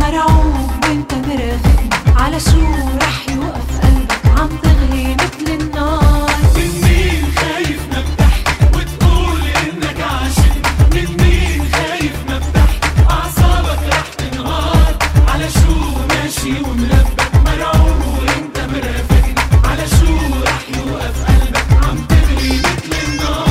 مرعوب وانت مرافقني، على شو رح يوقف قلبك عم تغلي مثل النار. من مين خايف ما بتحكي وتقول انك عاشقني؟ من مين خايف ما بتحكي اعصابك رح تنهار؟ على شو ماشي وملبك مرعوب وانت مرافقني، على شو رح يوقف قلبك عم تغلي مثل النار.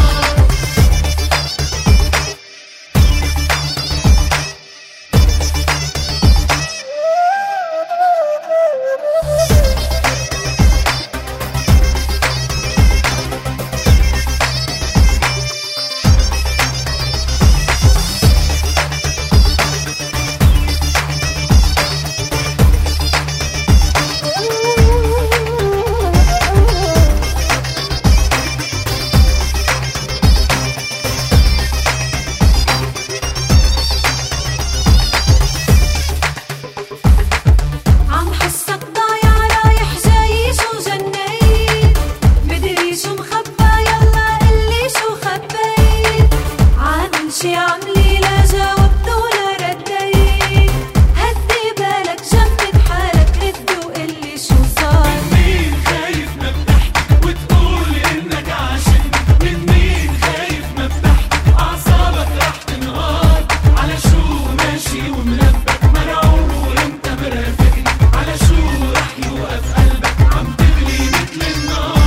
عم حسك ضايع رايح جاي، شو جنيت؟ مدري شو مخبى، يلا قلي شو خبيت. عامل شي عملي لا جاوبت ولا رديت، هدي بالك جمد حالك رد وقلي شو صار. مين خايف ما بتحكي وتقول انك عاشقني؟ من مين خايف ما بتحكي اعصابك رح تنهار؟ على شو ماشي وملبك مرعوب وانت مرافقني، على شو رح يوقف قلبك عم تغلي مثل النار.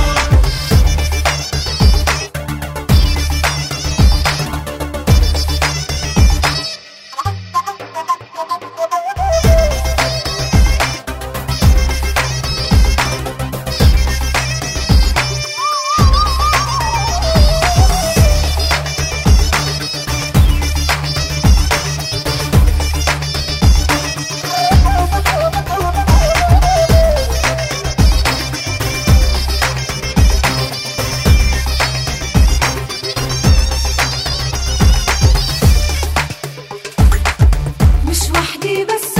مش وحدي بس